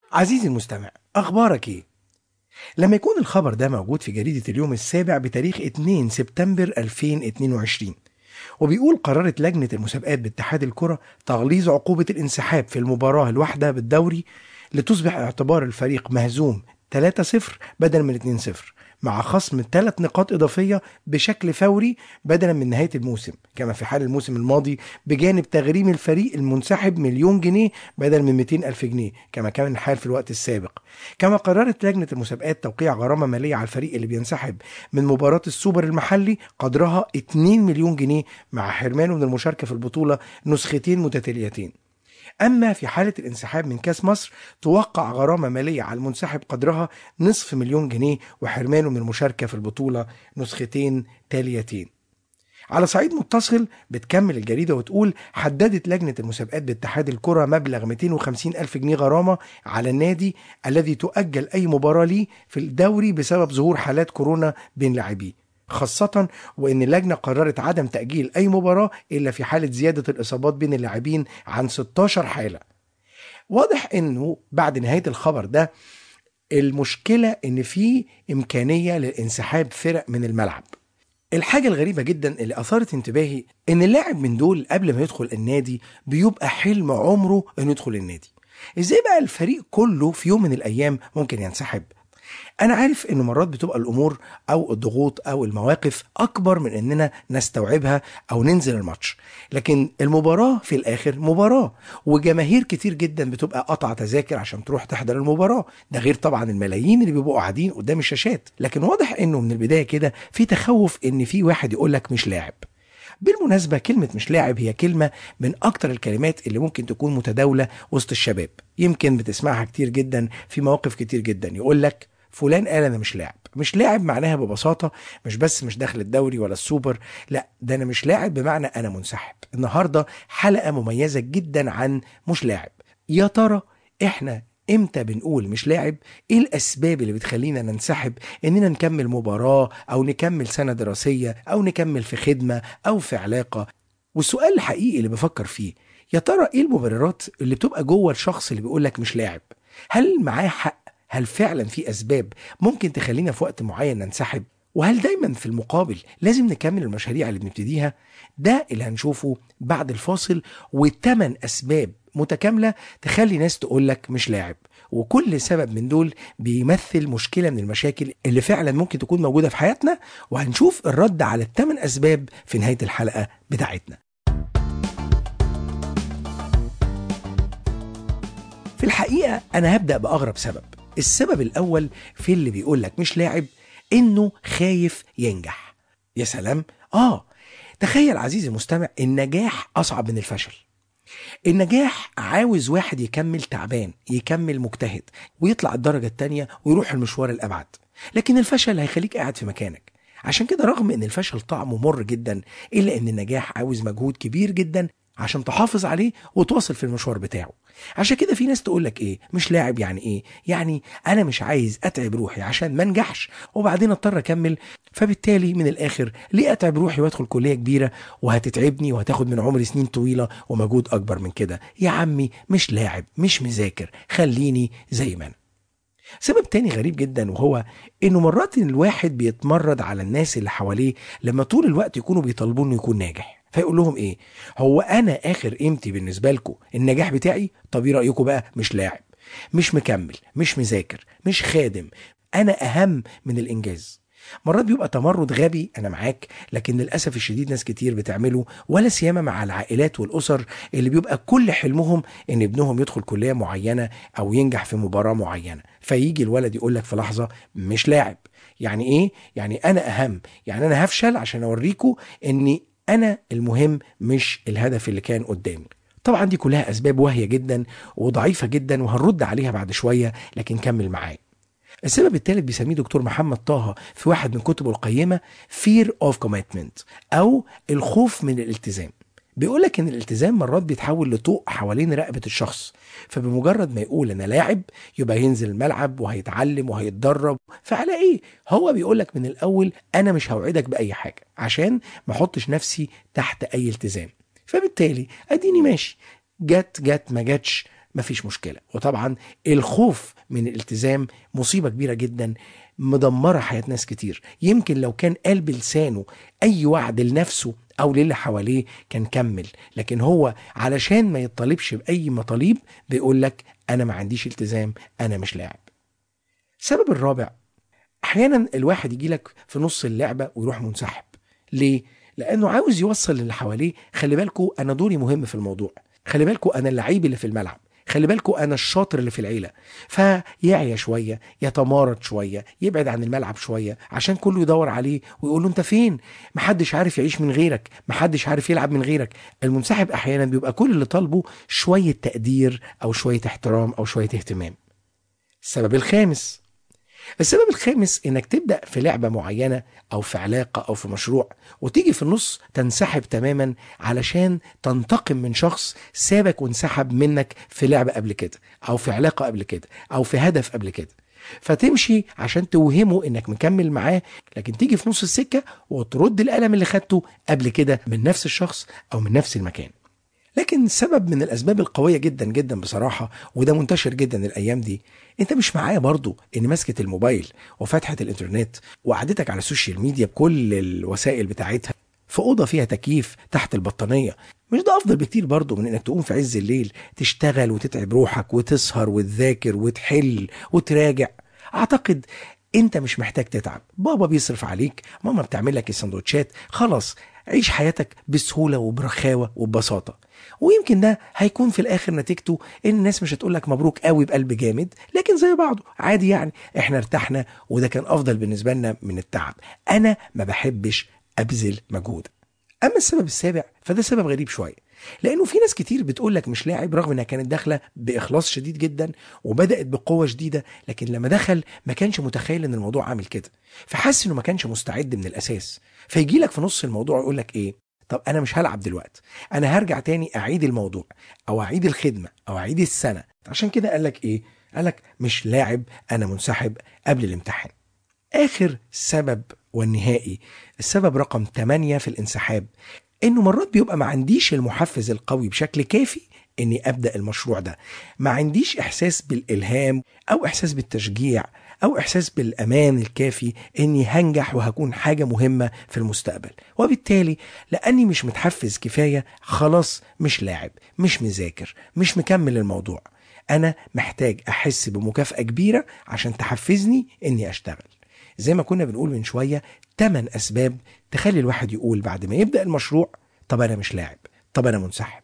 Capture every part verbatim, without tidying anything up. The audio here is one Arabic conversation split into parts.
عزيزي المستمع، أخبارك إيه؟ لما يكون الخبر ده موجود في جريدة اليوم السابع بتاريخ اتنين سبتمبر ألفين واتنين وعشرين، وبيقول قررت لجنة المسابقات باتحاد الكرة تغليظ عقوبة الانسحاب في المباراة الواحدة بالدوري لتصبح اعتبار الفريق مهزوم ثلاثة صفر بدلا من اتنين صفر، مع خصم ثلاث نقاط إضافية بشكل فوري بدلا من نهاية الموسم، كما في حال الموسم الماضي، بجانب تغريم الفريق المنسحب مليون جنيه بدل من مئتين ألف جنيه كما كان الحال في الوقت السابق. كما قررت لجنة المسابقات توقيع غرامة مالية على الفريق اللي بينسحب من مباراة السوبر المحلي قدرها اتنين مليون جنيه، مع حرمانه من المشاركة في البطولة نسختين متتاليتين. أما في حالة الانسحاب من كاس مصر، توقع غرامة مالية على المنسحب قدرها نصف مليون جنيه وحرمانه من المشاركة في البطولة نسختين تاليتين. على صعيد متصل بتكمل الجريدة وتقول حددت لجنة المسابقات باتحاد الكرة مبلغ مئتين وخمسين ألف جنيه غرامة على النادي الذي تؤجل أي مباراة ليه في الدوري بسبب ظهور حالات كورونا بين لاعبيه، خاصة وإن اللجنة قررت عدم تأجيل أي مباراة إلا في حالة زيادة الإصابات بين اللاعبين عن ستاشر حالة. واضح إنه بعد نهاية الخبر ده المشكلة إن في إمكانية للانسحاب فرق من الملعب. الحاجة الغريبة جدا اللي أثارت انتباهي إن اللاعب من دول قبل ما يدخل النادي بيبقى حلم عمره إنه يدخل النادي. إزاي بقى الفريق كله في يوم من الأيام ممكن ينسحب؟ أنا عارف إنه مرات بتبقى الأمور أو الضغوط أو المواقف أكبر من إننا نستوعبها أو ننزل الماتش، لكن المباراة في الآخر مباراة، وجماهير كتير جدا بتبقى قطع تذاكر عشان تروح تحضر المباراة، ده غير طبعا الملايين اللي بيبقوا قاعدين قدام الشاشات. لكن واضح إنه من البداية كده في تخوف إن في واحد يقولك مش لاعب. بالمناسبة كلمة مش لاعب هي كلمة من أكتر الكلمات اللي ممكن تكون متداولة وسط الشباب، يمكن بتسمعها كتير جدا في مواقف كتير جدا. يقولك فلان قال أنا مش لاعب. مش لاعب معناها ببساطة مش بس مش داخل الدوري ولا السوبر، لا ده أنا مش لاعب بمعنى أنا منسحب. النهاردة حلقة مميزة جدا عن مش لاعب. يا ترى إحنا امتى بنقول مش لاعب؟ ايه الاسباب اللي بتخلينا ننسحب اننا نكمل مباراة او نكمل سنة دراسية او نكمل في خدمة او في علاقة؟ والسؤال الحقيقي اللي بفكر فيه، يا ترى ايه المبررات اللي بتبقى جوه الشخص اللي بيقولك مش لاعب؟ هل معاه حق؟ هل فعلا في اسباب ممكن تخلينا في وقت معين ننسحب؟ وهل دايما في المقابل لازم نكمل المشاريع اللي بنبتديها؟ ده اللي هنشوفه بعد الفاصل، والثمان اسباب متكاملة تخلي ناس تقولك مش لاعب، وكل سبب من دول بيمثل مشكلة من المشاكل اللي فعلا ممكن تكون موجودة في حياتنا، وهنشوف الرد على الثمان أسباب في نهاية الحلقة بتاعتنا. في الحقيقة أنا هبدأ بأغرب سبب. السبب الأول في اللي بيقولك مش لاعب إنه خايف ينجح. يا سلام! آه تخيل عزيزي المستمع، النجاح أصعب من الفشل. النجاح عاوز واحد يكمل تعبان، يكمل مجتهد، ويطلع الدرجة التانية ويروح المشوار الأبعد، لكن الفشل هيخليك قاعد في مكانك. عشان كده رغم ان الفشل طعمه مر جدا، إلا ان النجاح عاوز مجهود كبير جدا عشان تحافظ عليه وتواصل في المشوار بتاعه. عشان كده في ناس تقولك ايه مش لاعب، يعني ايه؟ يعني انا مش عايز اتعب روحي عشان ما انجحش وبعدين اضطر اكمل، فبالتالي من الاخر ليه اتعب روحي وادخل كلية كبيرة وهتتعبني وهتاخد من عمري سنين طويلة ومجهود اكبر من كده؟ يا عمي مش لاعب، مش مذاكر، خليني زي ما انا. سبب تاني غريب جدا، وهو انه مرات الواحد بيتمرد على الناس اللي حواليه لما طول الوقت يكونوا بيطالبوا انه يكون ناجح، فيقول لهم ايه؟ هو انا اخر قيمتي بالنسبه لكم النجاح بتاعي؟ طب ايه رايكم بقى؟ مش لاعب، مش مكمل، مش مذاكر، مش خادم، انا اهم من الانجاز. مرات بيبقى تمرد غبي، انا معاك، لكن للاسف الشديد ناس كتير بتعمله، ولا سيما مع العائلات والاسر اللي بيبقى كل حلمهم ان ابنهم يدخل كليه معينه او ينجح في مباراه معينه، فيجي الولد يقول لك في لحظه مش لاعب. يعني ايه؟ يعني انا اهم، يعني انا هفشل عشان اوريكم اني انا المهم مش الهدف اللي كان قدامي. طبعا دي كلها اسباب واهيه جدا وضعيفه جدا وهنرد عليها بعد شويه، لكن كمل معايا. السبب الثالث بيسميه دكتور محمد طه في واحد من كتبه القيمة fear of commitment أو الخوف من الالتزام. بيقولك إن الالتزام مرات بيتحول لطوق حوالين رقبة الشخص، فبمجرد ما يقول أنا لاعب يبقى ينزل الملعب وهيتعلم وهيتدرب. فعلى إيه؟ هو بيقولك من الأول أنا مش هوعدك بأي حاجة عشان ما احطش نفسي تحت أي التزام، فبالتالي أديني ماشي، جت جت ما جتش مفيش مشكلة. وطبعا الخوف من الالتزام مصيبة كبيرة جدا مدمرة حياة ناس كتير. يمكن لو كان قال بلسانه أي وعد لنفسه أو للي حواليه كان كمل، لكن هو علشان ما يطالبش بأي مطالب بيقول لك أنا ما عنديش التزام، أنا مش لاعب. السبب الرابع، أحيانا الواحد يجي لك في نص اللعبة ويروح منسحب. ليه؟ لأنه عاوز يوصل للي حواليه خلي بالكو أنا دوري مهم في الموضوع، خلي بالكو أنا اللعيب اللي في الملعب، خلي بالكو أنا الشاطر اللي في العيلة. فيعيا شوية، يتمارض شوية، يبعد عن الملعب شوية عشان كله يدور عليه ويقول له أنت فين؟ محدش عارف يعيش من غيرك، محدش عارف يلعب من غيرك. المنسحب أحيانا بيبقى كل اللي طالبه شوية تقدير أو شوية احترام أو شوية اهتمام. السبب الخامس، السبب الخامس انك تبدأ في لعبة معينة او في علاقة او في مشروع وتيجي في النص تنسحب تماما علشان تنتقم من شخص سابك وانسحب منك في لعبة قبل كده او في علاقة قبل كده او في هدف قبل كده، فتمشي عشان توهمه انك مكمل معاه، لكن تيجي في نص السكة وترد الألم اللي خدته قبل كده من نفس الشخص او من نفس المكان. لكن سبب من الأسباب القوية جدا جدا بصراحة، وده منتشر جدا الأيام دي، انت مش معايا برضو ان مسكة الموبايل وفتحة الانترنت وقعدتك على السوشيال ميديا بكل الوسائل بتاعتها في أوضة فيها تكييف تحت البطانية، مش ده أفضل بكتير برضو من انك تقوم في عز الليل تشتغل وتتعب روحك وتسهر وتذاكر وتحل وتراجع؟ أعتقد انت مش محتاج تتعب، بابا بيصرف عليك، ماما بتعمل لك السندوتشات، خلاص عيش حياتك بسهولة وبرخاوة وببساطة. ويمكن ده هيكون في الآخر نتيجته ان الناس مش هتقولك مبروك قوي بقلب جامد، لكن زي بعضه عادي، يعني احنا ارتحنا وده كان افضل بالنسبة لنا من التعب. انا ما بحبش ابذل مجهود. اما السبب السابع فده سبب غريب شوية، لانه في ناس كتير بتقولك مش لاعب رغم انها كانت داخلة باخلاص شديد جدا وبدأت بقوة شديدة، لكن لما دخل ما كانش متخيل ان الموضوع عامل كده، فحس انه ما كانش مستعد من الاساس، فيجي لك في نص الموضوع يقولك ايه، طب انا مش هلعب دلوقتي، انا هرجع تاني اعيد الموضوع او اعيد الخدمة او اعيد السنة. عشان كده قالك ايه؟ قالك مش لاعب، انا منسحب قبل الامتحان. اخر سبب والنهائي، السبب رقم ثمانية في الانسحاب، انه مرات بيبقى ما عنديش المحفز القوي بشكل كافي اني ابدأ المشروع ده، ما عنديش احساس بالالهام او احساس بالتشجيع او احساس بالامان الكافي اني هنجح وهكون حاجة مهمة في المستقبل، وبالتالي لاني مش متحفز كفاية خلاص مش لاعب، مش مذاكر، مش مكمل الموضوع. انا محتاج احس بمكافأة كبيرة عشان تحفزني اني اشتغل. زي ما كنا بنقول من شوية، ثمان أسباب تخلي الواحد يقول بعد ما يبدأ المشروع طب أنا مش لاعب، طب أنا منسحب.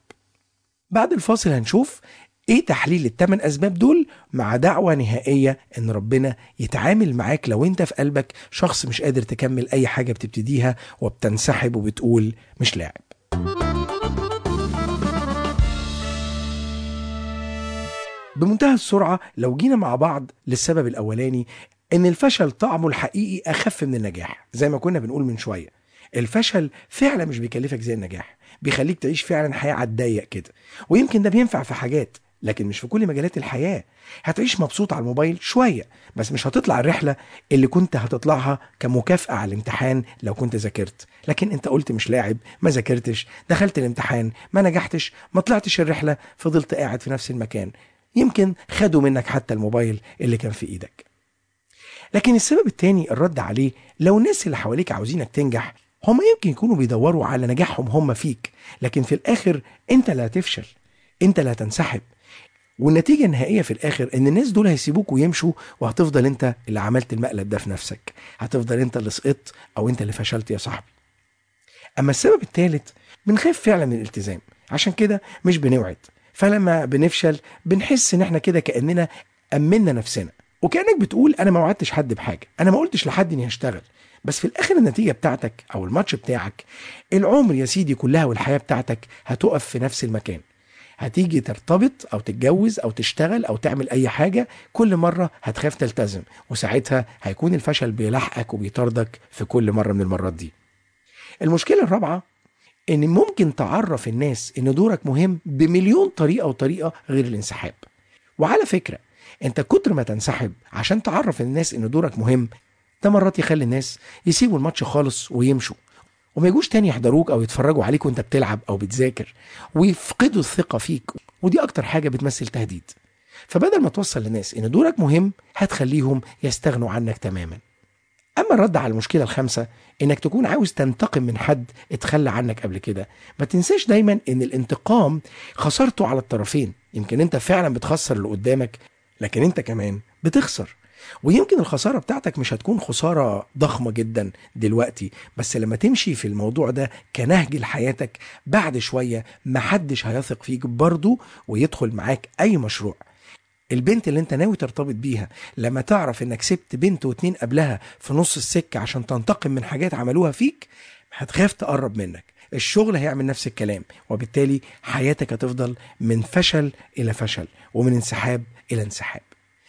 بعد الفاصل هنشوف إيه تحليل الثمان أسباب دول مع دعوة نهائية إن ربنا يتعامل معاك لو أنت في قلبك شخص مش قادر تكمل أي حاجة بتبتديها وبتنسحب وبتقول مش لاعب. بمنتهى السرعة لو جينا مع بعض للسبب الأولاني، ان الفشل طعمه الحقيقي اخف من النجاح. زي ما كنا بنقول من شوية، الفشل فعلا مش بيكلفك زي النجاح، بيخليك تعيش فعلا حياة على الضيق كده، ويمكن ده بينفع في حاجات لكن مش في كل مجالات الحياة. هتعيش مبسوط على الموبايل شوية بس مش هتطلع الرحلة اللي كنت هتطلعها كمكافأة على الامتحان لو كنت ذاكرت، لكن انت قلت مش لاعب، ما ذاكرتش، دخلت الامتحان ما نجحتش، ما طلعتش الرحلة، فضلت قاعد في نفس المكان، يمكن خدوا منك حتى الموبايل اللي كان في ايدك. لكن السبب التاني الرد عليه، لو الناس اللي حواليك عاوزينك تنجح هم يمكن يكونوا بيدوروا على نجاحهم هم فيك، لكن في الآخر انت لا هتفشل، انت لا هتنسحب، والنتيجة النهائية في الآخر ان الناس دول هيسيبوك ويمشوا، وهتفضل انت اللي عملت المقلب ده في نفسك، هتفضل انت اللي سقطت او انت اللي فشلت يا صاحبي. اما السبب الثالث، بنخاف فعلا من الالتزام، عشان كده مش بنوعد، فلما بنفشل بنحس ان احنا كده كأننا أمنا نفسنا، وكأنك بتقول أنا ما وعدتش حد بحاجة، أنا ما قلتش لحد إني هشتغل، بس في الآخر النتيجة بتاعتك أو الماتش بتاعك، العمر يا سيدي كلها والحياة بتاعتك هتقف في نفس المكان. هتيجي ترتبط أو تتجوز أو تشتغل أو تعمل أي حاجة، كل مرة هتخاف تلتزم، وساعتها هيكون الفشل بيلاحقك وبيطاردك في كل مرة من المرات دي. المشكلة الرابعة، إن ممكن تعرف الناس إن دورك مهم بمليون طريقة وطريقة غير الانسحاب. وعلى فكرة انت كتر ما تنسحب عشان تعرف الناس ان دورك مهم، ده مرات يخلي الناس يسيبوا الماتش خالص ويمشوا، وما يجوش تاني يحضروك او يتفرجوا عليك وانت بتلعب او بتذاكر، ويفقدوا الثقة فيك، ودي أكتر حاجة بتمثل تهديد. فبدل ما توصل للناس إن دورك مهم، هتخليهم يستغنوا عنك تماما. أما الرد على المشكلة الخامسة، إنك تكون عاوز تنتقم من حد اتخلى عنك قبل كده، ما تنساش دايما إن الانتقام خسرته على الطرفين. يمكن أنت فعلا بتخسر اللي قدامك، لكن أنت كمان بتخسر. ويمكن الخسارة بتاعتك مش هتكون خسارة ضخمة جدا دلوقتي، بس لما تمشي في الموضوع ده كنهج لحياتك، بعد شوية محدش هيثق فيك برضو ويدخل معاك أي مشروع. البنت اللي انت ناوي ترتبط بيها لما تعرف انك سبت بنت واتنين قبلها في نص السكة عشان تنتقم من حاجات عملوها فيك، هتخاف تقرب منك. الشغل هيعمل نفس الكلام، وبالتالي حياتك هتفضل من فشل إلى فشل ومن انسحاب إلى انسحاب.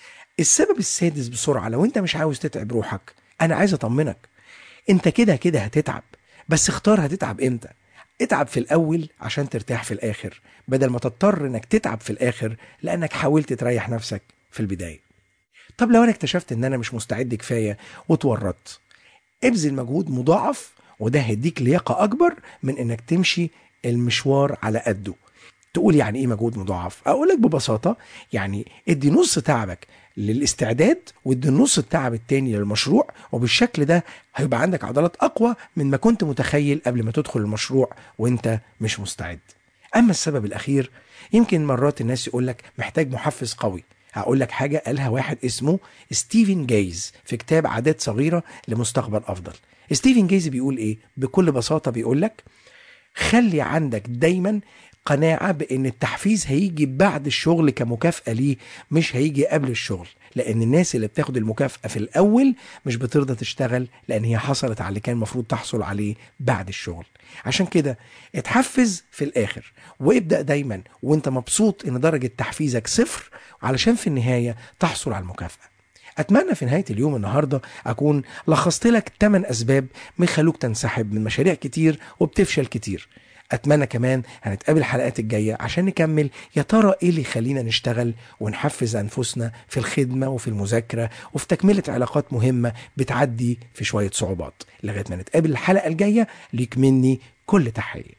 السبب السادس بسرعة، لو انت مش عاوز تتعب روحك، انا عايز اطمنك، انت كده كده هتتعب، بس اختار هتتعب امتى. اتعب في الاول عشان ترتاح في الاخر، بدل ما تضطر انك تتعب في الاخر لانك حاولت تريح نفسك في البداية. طب لو انا اكتشفت ان انا مش مستعد كفاية وتورطت، ابذل مجهود مضاعف، وده هيديك لياقة اكبر من انك تمشي المشوار على قده. تقول يعني ايه مجهود مضاعف؟ اقولك ببساطة، يعني ادي نص تعبك للاستعداد وادي النص التعب التاني للمشروع، وبالشكل ده هيبقى عندك عضلات اقوى من ما كنت متخيل قبل ما تدخل المشروع وانت مش مستعد. اما السبب الاخير، يمكن مرات الناس يقولك محتاج محفز قوي. هقولك حاجة قالها واحد اسمه ستيفن جايز في كتاب عادات صغيرة لمستقبل افضل. ستيفن جايز بيقول ايه؟ بكل بساطة بيقولك خلي عندك دايما قناعة بأن التحفيز هيجي بعد الشغل كمكافأة ليه، مش هيجي قبل الشغل. لأن الناس اللي بتاخد المكافأة في الأول مش بترضى تشتغل، لأن هي حصلت على اللي كان المفروض تحصل عليه بعد الشغل. عشان كده اتحفز في الآخر، وابدأ دايما وانت مبسوط ان درجة تحفيزك صفر، علشان في النهاية تحصل على المكافأة. أتمنى في نهاية اليوم النهاردة أكون لخصت لك ثمان أسباب بيخلوك تنسحب من مشاريع كتير وبتفشل كتير. أتمنى كمان هنتقابل الحلقات الجاية عشان نكمل يا ترى إيه اللي يخلينا نشتغل ونحفز أنفسنا في الخدمة وفي المذاكرة وفي تكملة علاقات مهمة بتعدي في شوية صعوبات. لغاية ما نتقابل الحلقة الجاية، ليك مني كل تحية.